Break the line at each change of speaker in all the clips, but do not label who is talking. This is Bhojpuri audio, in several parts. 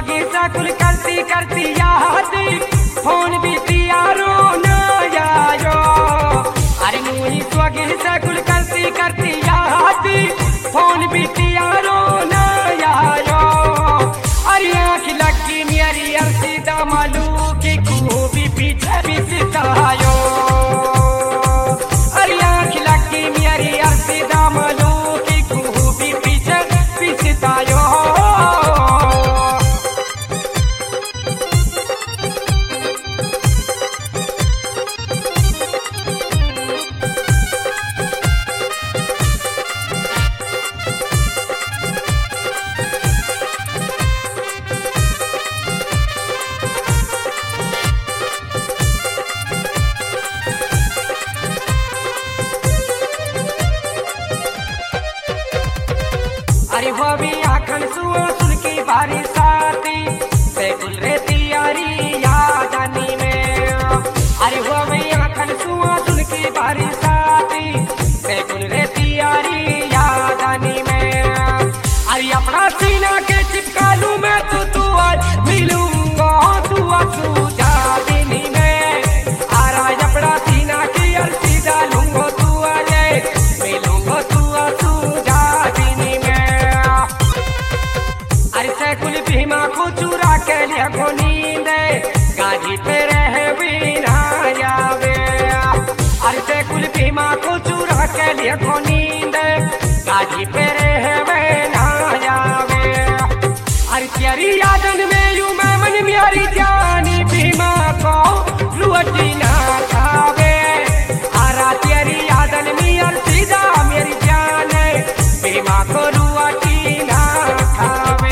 स्वगी सकुल करती करती यादी फोन भी तियारो न आयो। अरे मुई स्वगी सकुल करती करती यादी फोन भी तियारो न आयो। अरे आँख लगी मेरी अर्सी दामलू की खूबी पीछे भी सितायो। अरे आँख लगी मेरी अर्सी दामलू की खूबी पीछे भी सितायो। अरे वो भी आखन सुओ सुन की बारिश आती सैकुल रहती यारी यादानी में। अरे वो भी आखन सुओ सुन की बारिश आती सैकुल रहती यारी यादानी में। अरे अपना सीना के चिपका लूं मैं तू आज मिलूंगा तू आंसू जादिनी में। आरा अपना सीना की अर्सी डालूंगा तू आले मिलूंगा तू आंसू जादिनी में। अरे सैकुल भीमा को चुरा के लिया को नींद गाजी पे रह बिना आवे। अरे सैकुल भीमा को चुरा के लिया को नींद गाजी पे रह बिना आवे। अरे तेरी यादन में यूं मैं मन मेरी जानी भीमा को लुटी ना खावे। आरा तेरी यादन में अर्सीदा मेरी जान भीमा को लुटी ना खावे।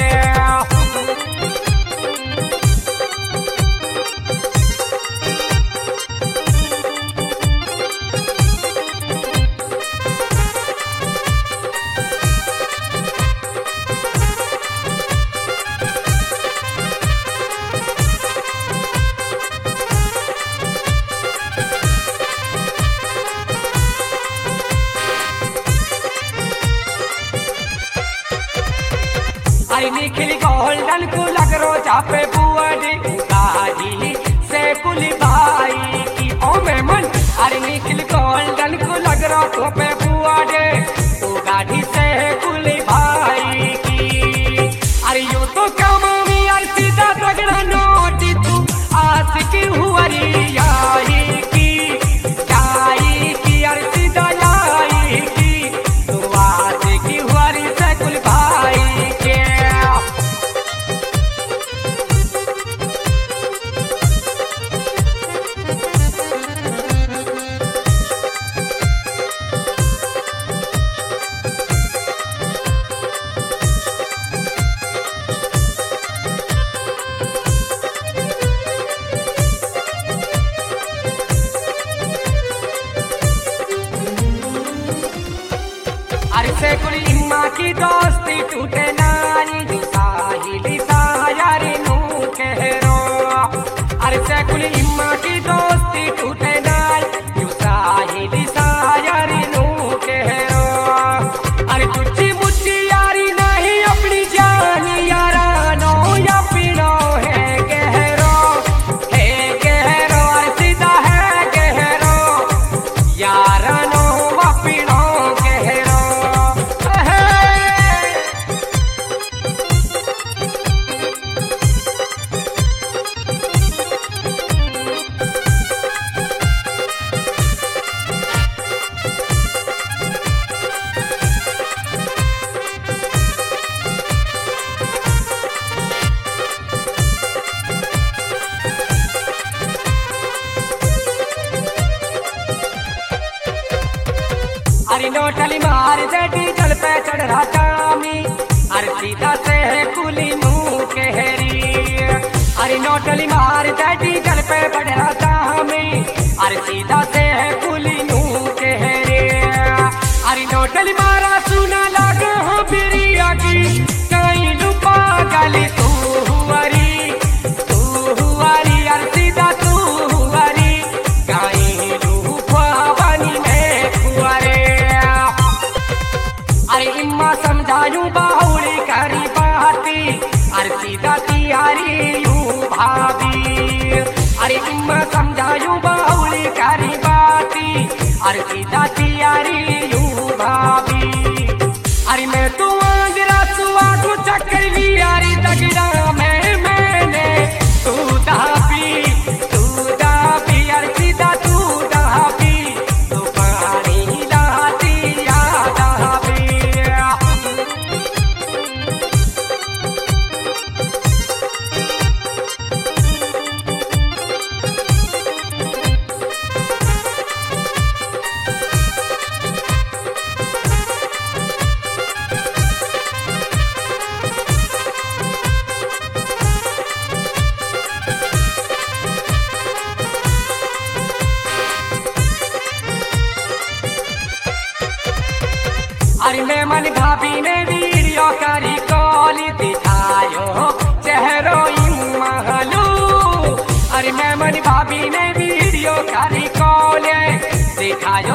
अरे निखिल गोल्डन को लग रो चापे बुआडी गाजी से कुली भाई की ओ मेमन। अरे निखिल गोल्डन को लग रो चापे बुआडी गाजी से कुली भाई की। अरे यूं तो कमामी अर्सी दा तगड़ा नोटी तू आस की हुआरी आई की अर्सी दा आई की तू आस की हुआरी से कुल भाई के। अरे सैकुल इम्मा की दोस्ती टूटे नानी साहिली सायारी नू कहरो। अरे सैकुल इम्मा की दोस्ती टूटे नानी साहिली सायारी नू कहरो। अरे तुझी मुझी यारी नहीं अपनी जान यारा नो या पीनो है गहरो अरे सीधा है गहरो यारा नो वापिनो गहरो। अरे नोटली मार जटी जल पे चढ़ रहा कामी अरे सीधा से है कुली मुँह कहरी। अरे नोटली मार जटी जल पे बढ़ रहा कामी अरे सीधा से है कुली मुँह कहरी। अरे नोटली मारा सुना लगा हो बिरिया की कहीं लुपा गली तू हुआरी अरे सीधा तू हुआरी कहीं लुपा बनी में खुआरे। अरे इम्मा समझायूं बाहुली करी बाती अरे सीधा तिया अरे सीधा तियारी यू भाभी अरे मैं तू आंजरा सुआ तू चक्कर भी यारी तगड़ा मैंने तू दाबी अरे सीधा तू दाबी तू पानी लाती याद दाबी अरे मैं मन भाभी ने वीडियो करी कॉल दिखायो चेहरो महलू अरे मैं मन भाभी ने वीडियो करी कॉल दिखायो